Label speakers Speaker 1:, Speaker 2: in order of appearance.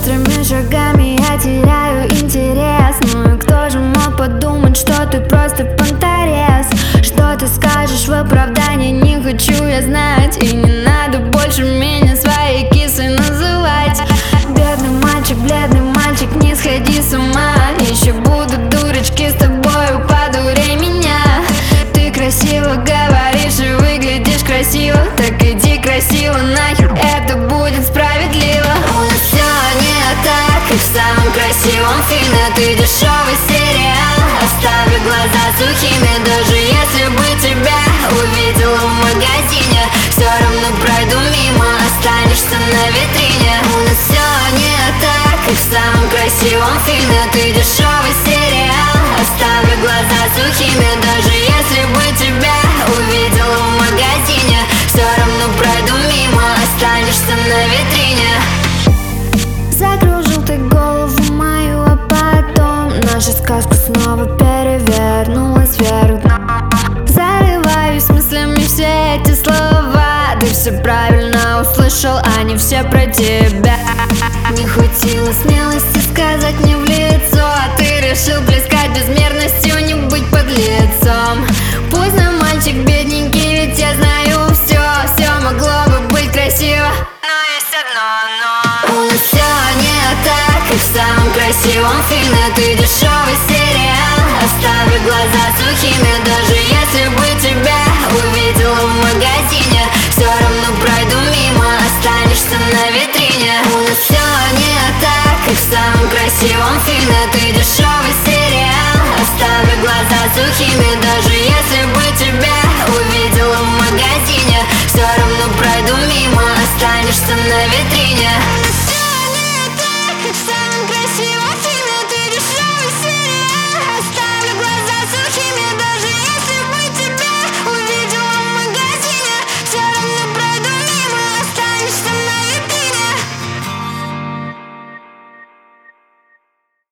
Speaker 1: Быстрыми шагами я теряю интерес. Ну и кто же мог подумать, что ты просто понторез? Что ты скажешь в оправдание, не хочу я знать. И не надо больше меня своей кисой называть. Бедный мальчик, бледный мальчик, не сходи с ума. Еще будут дурочки с тобою, подурей меня. Ты красиво говоришь и выглядишь красиво, так иди красиво нахер, это будет справедливо. У нас все не так, и в самом красивом фильме ты дешевый сериал. Оставлю глаза сухими, даже если бы тебя увидела в магазине. Все равно пройду мимо, останешься на витрине. У нас все не так, и в самом красивом фильме ты дешевый сериал. Оставлю глаза сухими, даже если бы тебя увидела в магазине. Все равно пройду мимо, останешься на витрине. Закружил ты голову мою, а потом наша сказка снова перевернулась вверх дном. Зарываюсь мыслями все эти слова. Ты все правильно услышал, они все про тебя. Не хватило смелости сказать мне в лицо, а ты решил плескать безмерностью, не быть подлецом. Поздно, мальчик бедненький, ведь я знаю все. Все могло бы быть красиво, но есть одно но. У нас все не так, и в самом красивом фильме ты дешевый сериал. Оставлю глаза сухими, даже если бы тебя увидела в магазине. Все равно пройду мимо, останешься на витрине. У нас все не так, и в самом красивом фильме ты дешевый сериал. Оставлю глаза сухими, даже если бы тебя